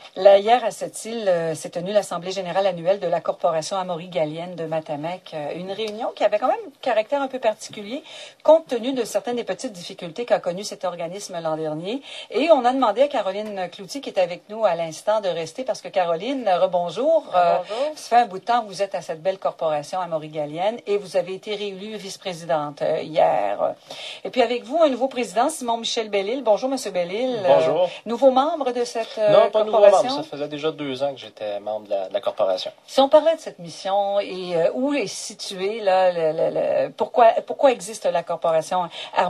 Là, hier, à cette île, s'est tenue l'Assemblée générale annuelle de la Corporation Amaury-Galienne de Matamec. Une réunion qui avait quand même un caractère un peu particulier, compte tenu de certaines des petites difficultés qu'a connues cet organisme l'an dernier. Et on a demandé à Caroline Cloutier, qui est avec nous à l'instant, de rester, parce que Caroline, rebonjour. Bonjour. Ça fait un bout de temps que vous êtes à cette belle corporation Amaury-Galienne et vous avez été réélue vice-présidente hier. Et puis avec vous, un nouveau président, Simon-Michel Bellil. Bonjour, Monsieur Bellil. Bonjour. Nouveau membre de cette Non, pas corporation? nouveau membre. Ça faisait déjà 2 ans que j'étais membre de la corporation. Si on parlait de cette mission et où est située, là, pourquoi existe la corporation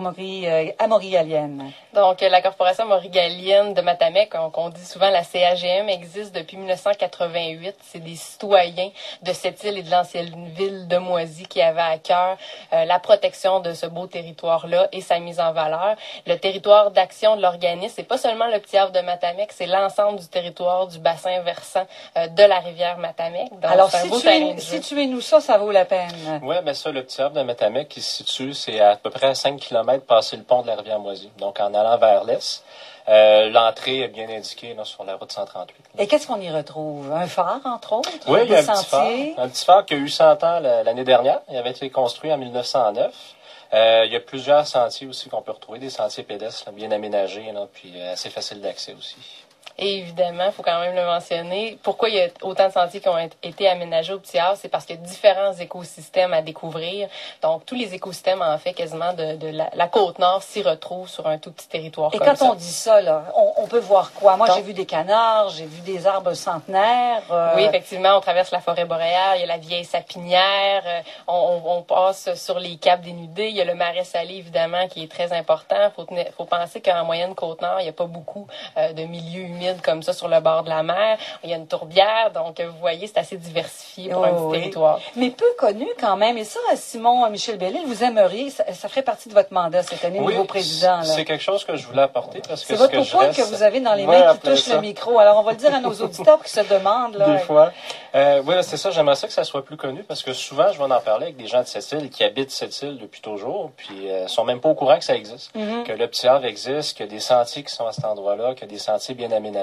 Amaury-Galienne? Donc, la Corporation Amaury-Galienne de Matamec, qu'on dit souvent la CAGM, existe depuis 1988. C'est des citoyens de cette île et de l'ancienne ville de Moisy qui avaient à cœur la protection de ce beau territoire-là et sa mise en valeur. Le territoire d'action de l'organisme, c'est pas seulement le petit havre de Matamec, c'est l'ensemble du territoire du bassin versant de la rivière Matamec. Donc, alors, situez-nous ça vaut la peine. Oui, mais ça, le petit havre de Matamec qui se situe, c'est à peu près à 5 km passé le pont de la rivière Moisy. Donc, en allant vers l'est. L'entrée est bien indiquée là, sur la route 138. Et qu'est-ce qu'on y retrouve? Un phare, entre autres? Oui, il y a un petit phare qui a eu 100 ans l'année dernière. Il avait été construit en 1909. Il y a plusieurs sentiers aussi qu'on peut retrouver, des sentiers pédestres là, bien aménagés, là, puis assez faciles d'accès aussi. Et évidemment, il faut quand même le mentionner, pourquoi il y a autant de sentiers qui ont été aménagés au Petit Havre, c'est parce qu'il y a différents écosystèmes à découvrir. Donc, tous les écosystèmes, en fait, quasiment de la Côte-Nord s'y retrouvent sur un tout petit territoire comme ça. Et quand on dit ça, là, on peut voir quoi? Moi, j'ai vu des canards, j'ai vu des arbres centenaires. Oui, effectivement, on traverse la forêt boréale, il y a la vieille sapinière, on passe sur les caps dénudés, il y a le marais salé, évidemment, qui est très important. Faut penser qu'en moyenne Côte-Nord, il n'y a pas beaucoup de milieux humides comme ça sur le bord de la mer. Il y a une tourbière, donc vous voyez, c'est assez diversifié pour un petit territoire. Mais peu connu quand même. Et ça, Simon-Michel Bellil, vous aimeriez, ça ferait partie de votre mandat cette année, nouveau président. C'est quelque chose que je voulais apporter. C'est votre popoule que vous avez dans les mains qui touche le micro. Alors, on va le dire à nos auditeurs qui se demandent. Là, des fois. Oui, c'est ça. J'aimerais ça que ça soit plus connu parce que souvent, je vais en parler avec des gens de cette île qui habitent cette île depuis toujours, puis sont même pas au courant que ça existe, que le Petit Havre existe, qu'il y a des sentiers qui sont à cet endroit-là, qu'il y a des sentiers bien aménagés.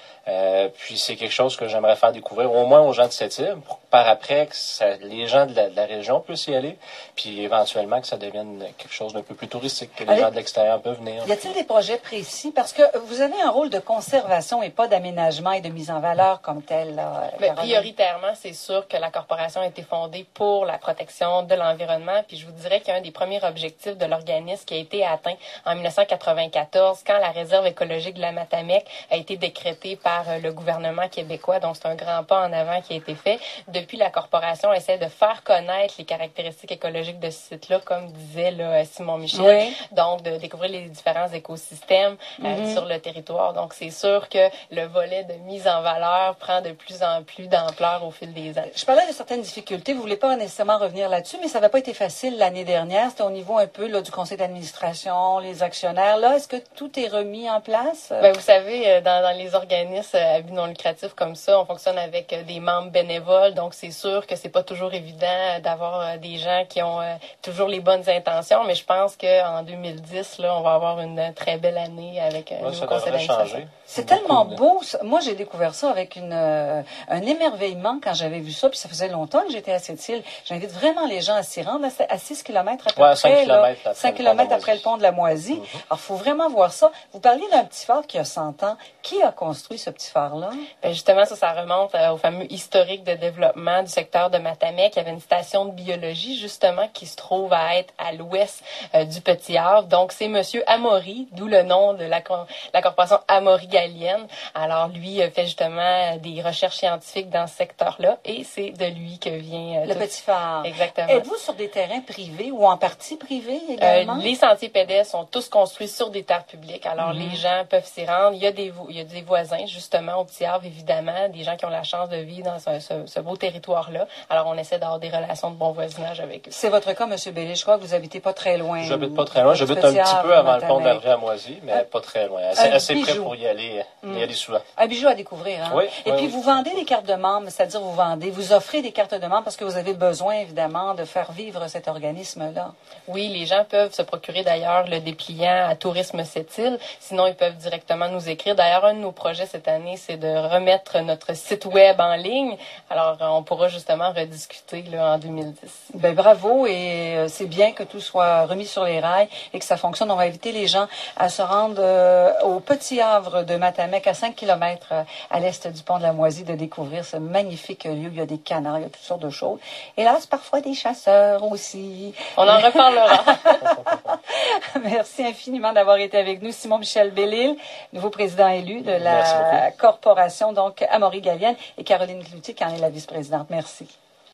Puis c'est quelque chose que j'aimerais faire découvrir au moins aux gens de cette île pour que par après que les gens de la région puissent y aller puis éventuellement que ça devienne quelque chose d'un peu plus touristique, que les gens de l'extérieur peuvent venir. Y a-t-il des projets précis? Parce que vous avez un rôle de conservation et pas d'aménagement et de mise en valeur comme tel. Là, prioritairement, c'est sûr que la corporation a été fondée pour la protection de l'environnement. Puis je vous dirais qu'un des premiers objectifs de l'organisme qui a été atteint en 1994, quand la réserve écologique de la Matamec a été décrétée par le gouvernement québécois. Donc, c'est un grand pas en avant qui a été fait. Depuis, la corporation essaie de faire connaître les caractéristiques écologiques de ce site-là, comme disait là, Simon Michel. Oui. Donc, de découvrir les différents écosystèmes sur le territoire. Donc, c'est sûr que le volet de mise en valeur prend de plus en plus d'ampleur au fil des années. Je parlais de certaines difficultés. Vous voulez pas nécessairement revenir là-dessus, mais ça n'avait pas été facile l'année dernière. C'était au niveau un peu là, du conseil d'administration, les actionnaires. Là, est-ce que tout est remis en place? Ben, vous savez, dans les organismes à but non lucratif comme ça, on fonctionne avec des membres bénévoles, donc c'est sûr que c'est pas toujours évident d'avoir des gens qui ont toujours les bonnes intentions, mais je pense qu'en 2010, là, on va avoir une très belle année avec un nouveau conseil d'administration. C'est tellement beau. Moi, j'ai découvert ça avec un émerveillement quand j'avais vu ça, puis ça faisait longtemps que j'étais à cette île. J'invite vraiment les gens à s'y rendre. Là, à 6 km à peu près. 5 km après le pont de la Moisy. Alors, il faut vraiment voir ça. Vous parliez d'un petit phare qui a 100 ans. Qui a construit ce petit phare-là? Ben justement, ça remonte au fameux historique de développement du secteur de Matamec. Il y avait une station de biologie, justement, qui se trouve à être à l'ouest du Petit Havre. Donc, c'est Monsieur Amaury, d'où le nom de la corporation Amaury-Galienne. Alors, lui fait justement des recherches scientifiques dans ce secteur-là et c'est de lui que vient... le petit phare. Exactement. Êtes-vous sur des terrains privés ou en partie privés également? Les sentiers pédestres sont tous construits sur des terres publiques. Alors, les gens peuvent s'y rendre. Il y a des voisins, justement, au Petit Havre, évidemment, des gens qui ont la chance de vivre dans ce beau territoire-là. Alors, on essaie d'avoir des relations de bon voisinage avec eux. C'est votre cas, M. Bellil. Je crois que vous habitez pas très loin. J'habite pas très loin. J'habite un petit peu avant le pont de la rivière Moisy, mais pas très loin. Assez près pour y aller souvent. Un bijou à découvrir, hein? Oui. Et puis, vous vendez des cartes de membres, c'est-à-dire vous offrez des cartes de membres parce que vous avez besoin, évidemment, de faire vivre cet organisme-là. Oui, les gens peuvent se procurer d'ailleurs le dépliant à Tourisme Cette-Île. Sinon, ils peuvent directement nous écrire. D'ailleurs, un de nos projets cette année, c'est de remettre notre site web en ligne. Alors, on pourra justement rediscuter là, en 2010. Ben, bravo, et c'est bien que tout soit remis sur les rails et que ça fonctionne. On va inviter les gens à se rendre au Petit Havre de Matamec, à 5 km à l'est du pont de la Moisie, de découvrir ce magnifique lieu. Il y a des canards, il y a toutes sortes de choses. Hélas, parfois des chasseurs aussi. On en reparlera. Merci infiniment d'avoir été avec nous. Simon-Michel Bellil, nouveau président élu de la corporation donc Amaury Galienne, et Caroline Cloutier, qui en est la vice-présidente. Merci.